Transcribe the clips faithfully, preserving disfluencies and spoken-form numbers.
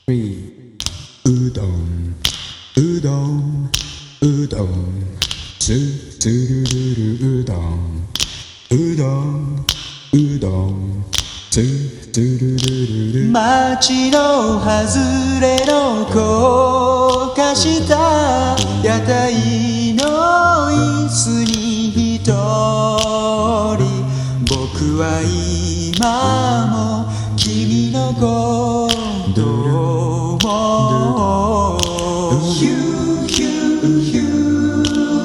three うどんうどんうどんつつるるるうどんうどんうどんつつるるるる街の外れの高架下屋台の椅子に一人僕は今も君のことを思うヒューヒューヒュ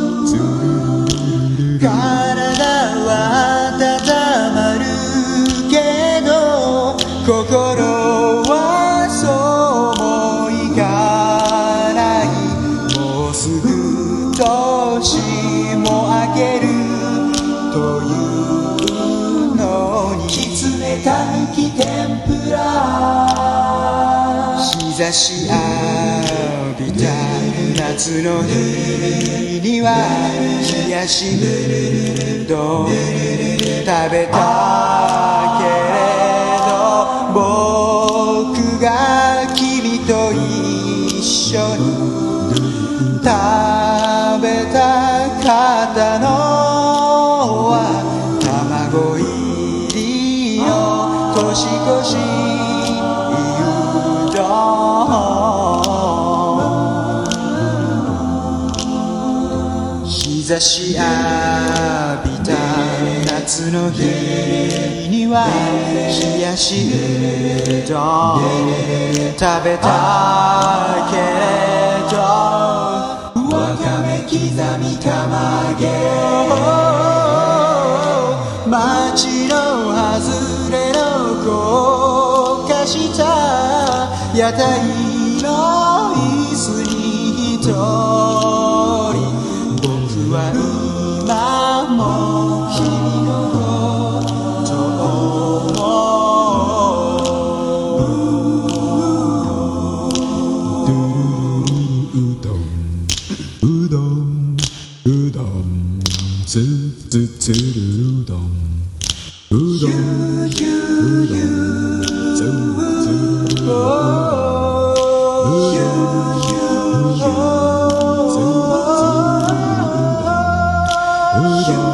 ー体は温まるけど心はそうもいかないもうすぐ年も明けるというのにきつねたぬき天ぷら日差し浴びた夏の日には冷やしうどん食べたけれど僕が君と一緒に食べたかったのは卵入りの年越しうどん日差し浴びた夏の日には冷やしうどん食べたけれどわかめ刻み釜揚げ街の外れの高架下屋台の椅子に一人僕は今も君のことを思ううどんうどんうどんつつつるうどんうどんうどんつつるうどんうどん